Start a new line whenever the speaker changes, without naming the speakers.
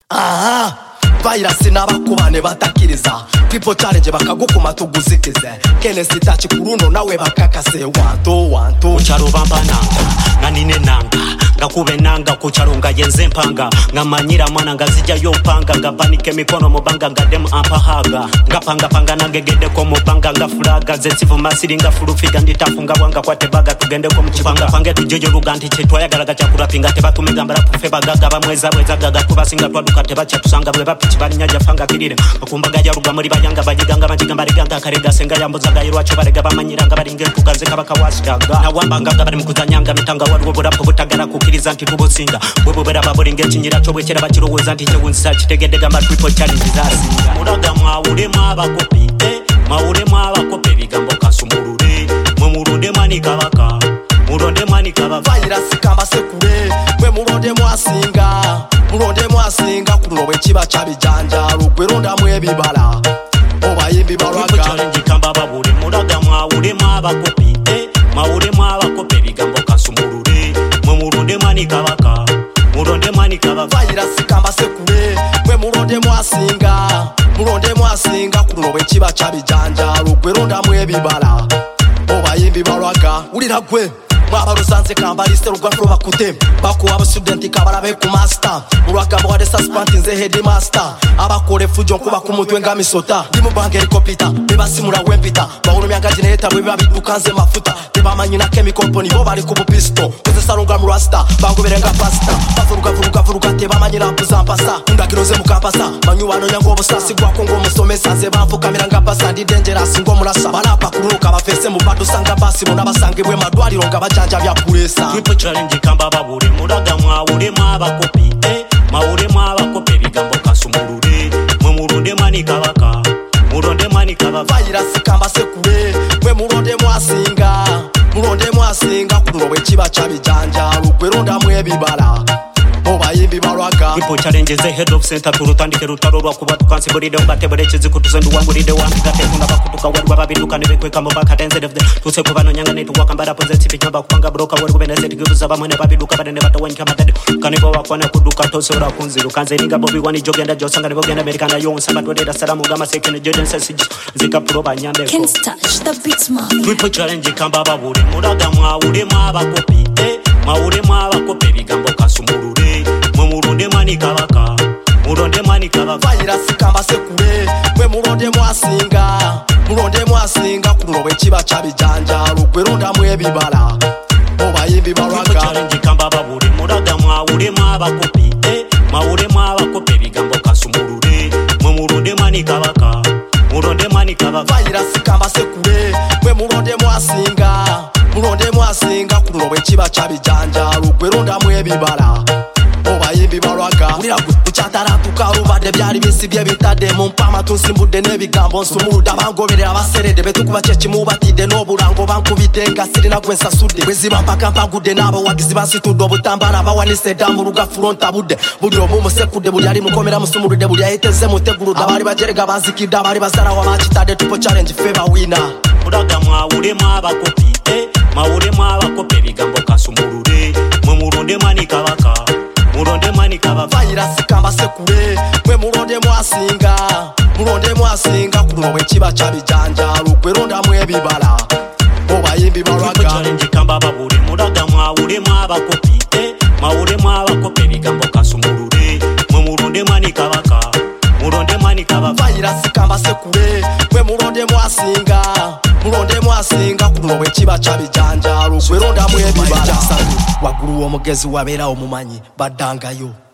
Virus n'abakubane batakiriza People challenge bakagukuma tuguzikize Kenesi tachi kuruno nawe bakakase wanto
Ucharo bambananga nanine nanga ngakube nanga kucharunga yenze mpanga ngamanyira mwana ngazija yo panga ngabanike mikono mubanga ngadem ampahaga ngapanga nagegede ko mubanga ngafuraga zetsivu masiri ngafurufiga nditafunga bwanga kwatebaga tugende ko mukibanga pange tujojo ruganti chetwa yagaraga cyakurapinga tebatumigambara kufe bagaga bamweza gaga kubasinga twaduka tebacha tusanga bwe bapichi barinyaja fanga kirire bakumbaga ya ruga muri bayanga bagiganga bagigamba riganga karega senga yambuzaga yirwacho barega bamanyiranga baringe tukaze kabakawashaga na wambanga bari mukuzanyanga mitanga warwo burapo butagara kukiriza nti tubusinga bwebo bera baboringe kinyira cyo bwekera bakiruweza nti cyewunsa kitegedega mba triple challenge zasinga muraga mwawure mwabakopi mwawure mwabakopi bigambo kasumurure mumurude mani kabaka muronde mani kabaka
Virus kamba sekure mwe muronde mwasinga kunowe kiba cyabijanja rugweronda mwe bibala obayimbi baraga
challenge kamba babure muraga mwawure mwabakopi mwawure mwabakopi bigambo kasumurure mumurude mani kabaka muronde mani kabaka
Virus kamba sekure mwe muronde mwasinga kunowe kiba cyabijanja rugweronda mwe bibala obayimbi baraga urira gwe mwabarusanze kamba liste rugafro bakute bako aba student kabarabe ku master muraga mwade suspend nze headmaster abakore fujo kuba ku mutwe ngamisota ndimu bangeri kopita bebasimura wempita bawuno myanga generator bwe babidukanze mafuta tebamanyina chemical poni bo bali ku pisto kuze sarunga mu rasta bango berenga pasta bafuruka tebamanyira kuzampasa undakiroze mukampasa manyuwano nyango bosasi gwako ngo musomesa ze bafukamira ngapasa ndi dangerous ngo murasa balapa kuruka bafese mu bado sanga basi bona basange bwe madwaliro ngabajanja bya kuresa
triple challenge kamba babure muraga mwawure mwabakopi mwawure mwabakopi bigambo kasumurure mumurude mani kabaka muronde mani kabaka
Virus kamba sekure mwe muronde mwasinga kunowe kiba cyabijanja rugweronda mwe bibala obayimbi baraga
triple challenge ze head of center turutandike rutaro rwa kuba tukanse buride ubatebelekeze kutuzendu wanguride wandikate tuna bakutuka wari babiduka nebekweka mu bakatenze devde tuse kubano nyanga netu wakambara pozeti binyamba kupanga broka wari kubeneze tiguza bamwe babiduka badene batawenka madade kanibo wakwana kuduka tose ura kunziru kanze ninga bobi wani jogenda josanga nebo genda amerikana yonsa badode salamu gama sekene joden sesiji zika proba nyambe
Can't touch the beats man
triple challenge kamba babure muraga mwawure mwabakopi mwawure mwabakopi bigambo kasumurure mumurude mani kabaka muronde mani kabaka
Virus kamba sekure mwe muronde mwasinga kunowe kiba cyabijanja rugweronda mwe bibala obayimbi baraga
challenge kamba babure muraga mwawure mwabakopi mwawure mwabakopi bigambo kasumurure mumurude mani kabaka muronde mani kabaka
Virus kamba sekure mwe muronde mwasinga kunowe kiba cyabijanja rugweronda mwe bibala obayimbi baraga urira gucyataratuka rubade byari bisibye bitade mu mpama tunsimbude nebigambo nsumuruda bangoberera abaserede betukuba cece mubatide noburango bankubide ngasiri nagwensa sude weziba mpaka mpagude nabo wagizi basitudo butambara bawanise damu ruga fronta bude buryo mumusekude buri ari mukomera musumurude buri yahiteze muteguruda bari bagerega bazikida bari bazara wabakitade tupo challenge favor winner
muraga mwawure mwabakopi mwawure mwabakopi bigambo kasumurure mumurude mani kabaka muronde mani kabaka
Virus kamba sekure mwe muronde mwasinga kunowe kiba cyabijanja rugweronda mwe bibala obayimbi baraga
challenge kamba babure muraga mwawure mwabakopi mwawure mwabakopi bigambo kasumurure mumurude mani kabaka muronde mani kabaka
Virus kamba sekure mwe muronde mwasinga kunowe kiba cyabijanja rugweronda mwe bibala waguru wo mugezi wabera umumanyi badangayo